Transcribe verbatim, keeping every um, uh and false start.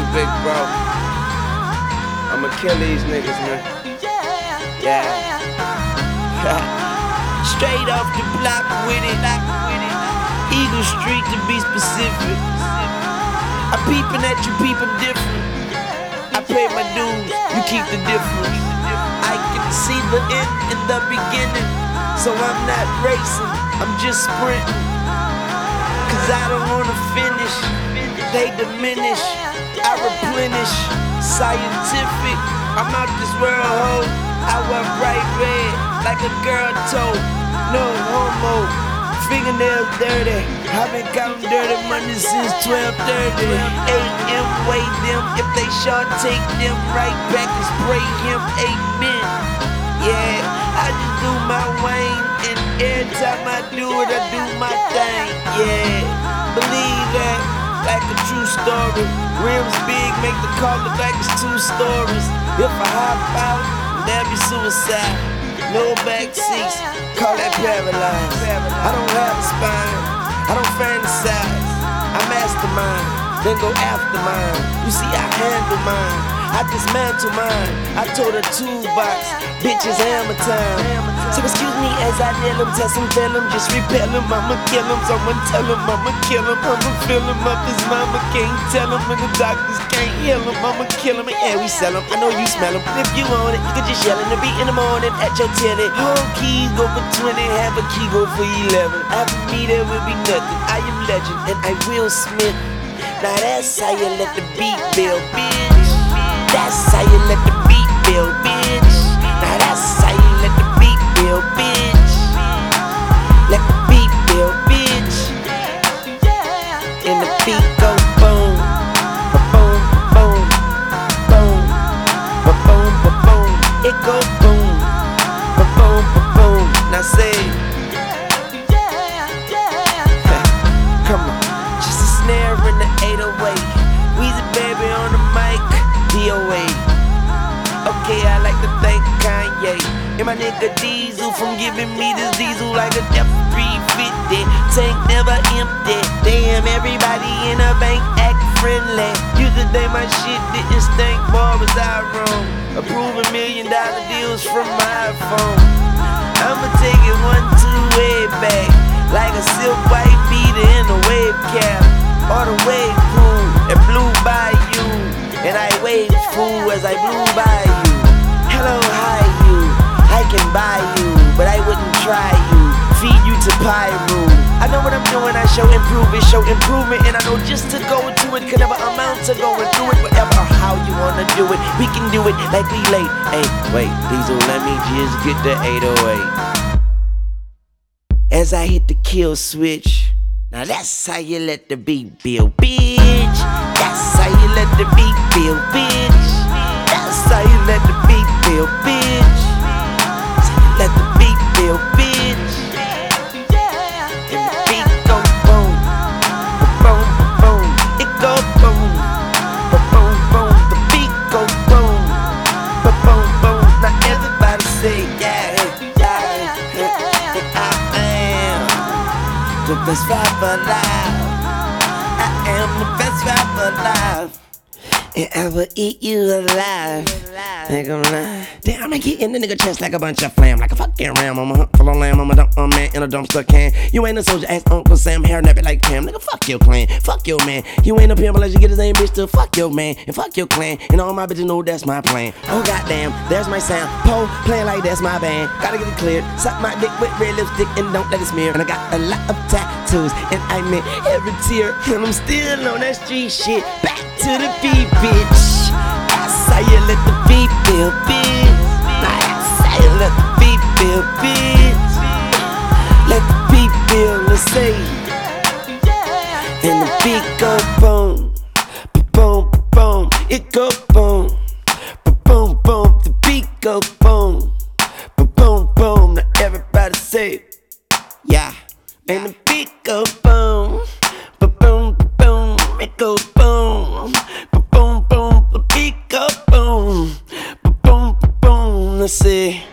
big bro. I'ma kill these niggas, man. Yeah. Straight off the block with it. Eagle Street to be specific. I peepin' at you, peep 'em different. I pay my dues, you keep the difference. I can see the end in the beginning, so I'm not racing, I'm just sprinting. Cause I don't wanna finish, they diminish, I replenish. Scientific, I'm out this world, ho. I wear bright red, like a girl toe. No homo, fingernails dirty. I've been counting dirty money since twelve thirty A M Weigh them, if they short take them right back and spray him, amen. Yeah, I just do my Wayne, and every time I do it, I do my thing. Yeah, believe that, like a true story. Rims big, make the car look like it's two stories. If I hop out, that'd be suicide. No back seats, call that paralyzed. I don't have a spine, I don't fantasize. I mastermind, then go after mine. You see, I handle mine, I dismantle mine. I told her toolbox, bitches hammer time. So excuse me as I nail him, test him, tell him, just repel him. I'ma kill him, someone tell him I'ma kill him. I'ma fill him up, his mama can't tell him, and the doctors can't heal him. I'ma kill him, and yeah, we sell him. I know you smell him. If you want it, you can just yell in the beat in the morning at your telly. Whole keys go for twenty, half a key go for eleven. After me there will be nothing. I am legend, and I Will Smith. Now that's how you let the beat build, bitch. That's how you let the beat build, bitch. Now that's how you let the beat build, bitch. Let the beat build, bitch. And the beat go boom, ba-boom, ba-boom, boom, ba-boom, ba-boom. It go boom, ba-boom, ba-boom. Now say, come on, just a snare in the eight oh eight. Weezy baby on the mic, D O A. Okay, I like to thank Kanye and my nigga Diesel from giving me this diesel like a F three fifty. Tank never empty. Damn, everybody in the bank act friendly. Used to think my shit didn't stink, boy, was I wrong. Approving million dollar deals from my phone. I'ma take it one, two, way back, like a silk white beater in a wave cap, or the wave pool that blew by you, and I waved fool as I blew by you. Hello, hi you, I can buy you, but I wouldn't try you, feed you to Pyro. I know what I'm doing, I show improvement, show improvement, and I know just to go into it can never amount to going through it. Whatever or how you wanna do it, we can do it like we late. Hey, wait, Diesel, let me just get the eight oh eight. As I hit the kill switch, now that's how you let the beat build, bitch. That's how you let the beat build, bitch. That's how you let the beat build, bitch. So you let the beat build, bitch. And the beat go boom, boom, boom. It go boom, boom, boom. The beat go boom, boom, boom. Now everybody say yeah, yeah, yeah. I am the best rapper alive. I am the best rapper alive, and I will eat you alive. Ain't gonna lie. Damn, I get in the nigga chest like a bunch of flam, like a fucking ram. I'm a hunt full of lamb, I'm a dump a man in a dumpster can. You ain't a soldier, ass Uncle Sam, hair nappy like Pam. Nigga, fuck your clan, fuck your man. You ain't a pimp unless you get his name, bitch, to fuck your man and fuck your clan. And all my bitches know that's my plan. Oh goddamn, there's my sound. Pole playing like that's my band. Gotta get it clear. Suck my dick with red lipstick and don't let it smear. And I got a lot of tattoos, and I meant every tear. And I'm still on that street shit. Back to the beat, bitch. That's how you let the beat build, bitch. That's how you let the beat build, bitch. Let the beat build, let's say. And the beat go boom, boom, boom. It go boom, boom, boom. The beat go boom, boom, boom. Now everybody say, yeah. And the beat go boom, boom, boom. It go boom, boom, boom. The beat go boom, boom, boom. Let's see.